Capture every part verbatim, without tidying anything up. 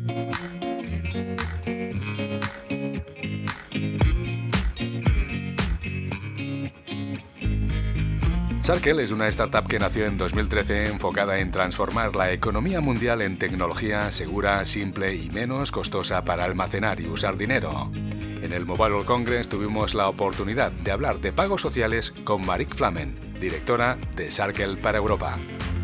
Circle es una startup que nació en dos mil trece enfocada en transformar la economía mundial en tecnología segura, simple y menos costosa para almacenar y usar dinero. En el Mobile World Congress tuvimos la oportunidad de hablar de pagos sociales con Maric Flamen, directora de Circle para Europa.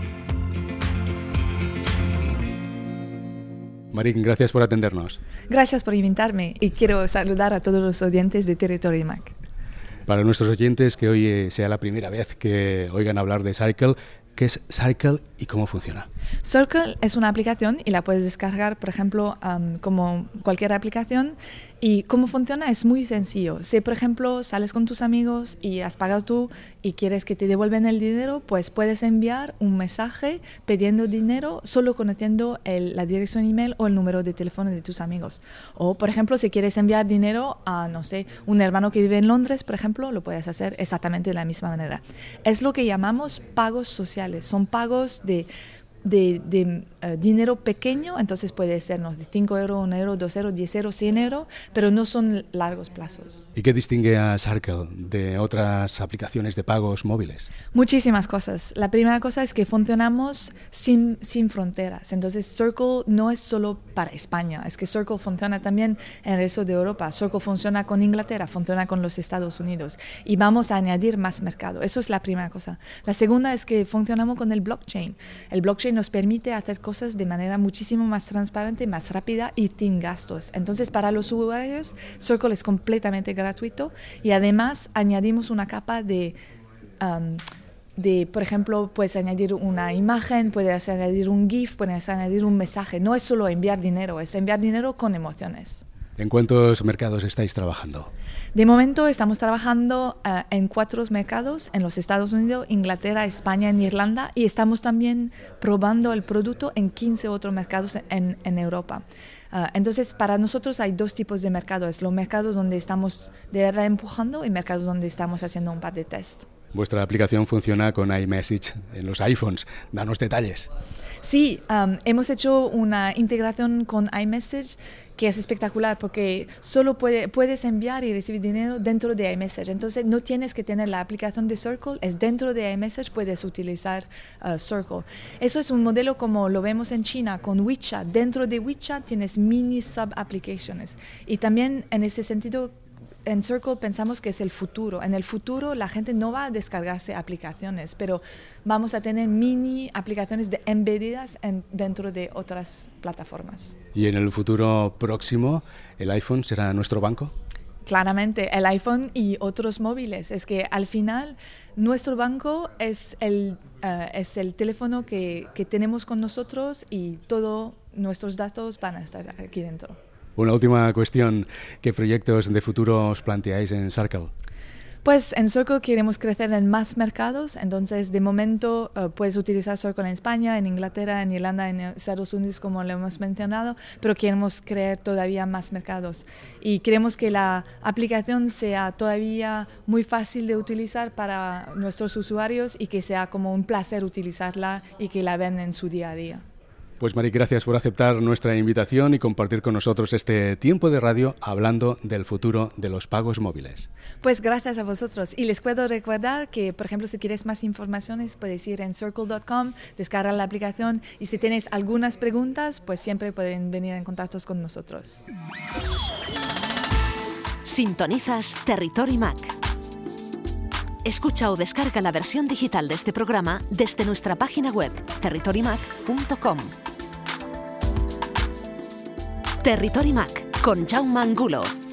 Maric, gracias por atendernos. Gracias por invitarme y quiero saludar a todos los oyentes de Territory Mac. Para nuestros oyentes que hoy eh, sea la primera vez que oigan hablar de Circle, ¿qué es Circle y cómo funciona? Circle es una aplicación y la puedes descargar, por ejemplo, um, como cualquier aplicación. Y cómo funciona es muy sencillo. Si, por ejemplo, sales con tus amigos y has pagado tú y quieres que te devuelvan el dinero, pues puedes enviar un mensaje pidiendo dinero solo conociendo el, la dirección email o el número de teléfono de tus amigos. O, por ejemplo, si quieres enviar dinero a, no sé, un hermano que vive en Londres, por ejemplo, lo puedes hacer exactamente de la misma manera. Es lo que llamamos pagos sociales. Son pagos de... de, de uh, dinero pequeño, entonces puede ser no, de cinco euros, un euro, dos euros, diez euros, cien euros, pero no son largos plazos. ¿Y qué distingue a Circle de otras aplicaciones de pagos móviles? Muchísimas cosas. La primera cosa es que funcionamos sin, sin fronteras. Entonces Circle no es solo para España, es que Circle funciona también en el resto de Europa. Circle funciona con Inglaterra, funciona con los Estados Unidos y vamos a añadir más mercado. Eso es la primera cosa. La segunda es que funcionamos con el blockchain. El blockchain nos permite hacer cosas de manera muchísimo más transparente, más rápida y sin gastos. Entonces, para los usuarios, Circle es completamente gratuito y además añadimos una capa de, um, de, por ejemplo, puedes añadir una imagen, puedes añadir un GIF, puedes añadir un mensaje. No es solo enviar dinero, es enviar dinero con emociones. ¿En cuántos mercados estáis trabajando? De momento estamos trabajando uh, en cuatro mercados, en los Estados Unidos, Inglaterra, España y Irlanda, y estamos también probando el producto en quince otros mercados en, en Europa. Uh, entonces, para nosotros hay dos tipos de mercados, los mercados donde estamos de verdad empujando y mercados donde estamos haciendo un par de tests. Vuestra aplicación funciona con iMessage en los iPhones. Danos detalles. Sí, um, hemos hecho una integración con iMessage que es espectacular porque solo puede, puedes enviar y recibir dinero dentro de iMessage. Entonces no tienes que tener la aplicación de Circle, es dentro de iMessage, puedes utilizar uh, Circle. Eso es un modelo como lo vemos en China con WeChat. Dentro de WeChat tienes mini sub-applications. Y también en ese sentido, en Circle pensamos que es el futuro. En el futuro la gente no va a descargarse aplicaciones, pero vamos a tener mini aplicaciones de embedidas en, dentro de otras plataformas. ¿Y en el futuro próximo el iPhone será nuestro banco? Claramente, el iPhone y otros móviles. Es que al final nuestro banco es el, uh, es el teléfono que, que tenemos con nosotros y todos nuestros datos van a estar aquí dentro. Una última cuestión, ¿qué proyectos de futuro os planteáis en Circle? Pues en Circle queremos crecer en más mercados, entonces de momento uh, puedes utilizar Circle en España, en Inglaterra, en Irlanda, en Estados Unidos como lo hemos mencionado, pero queremos crear todavía más mercados y queremos que la aplicación sea todavía muy fácil de utilizar para nuestros usuarios y que sea como un placer utilizarla y que la vean en su día a día. Pues Maric, gracias por aceptar nuestra invitación y compartir con nosotros este tiempo de radio hablando del futuro de los pagos móviles. Pues gracias a vosotros. Y les puedo recordar que, por ejemplo, si quieres más informaciones, puedes ir en circle punto com, descargar la aplicación y si tienes algunas preguntas, pues siempre pueden venir en contacto con nosotros. Sintonizas Territory Mac. Escucha o descarga la versión digital de este programa desde nuestra página web territory mac punto com. Territory Mac con Jaume Angulo.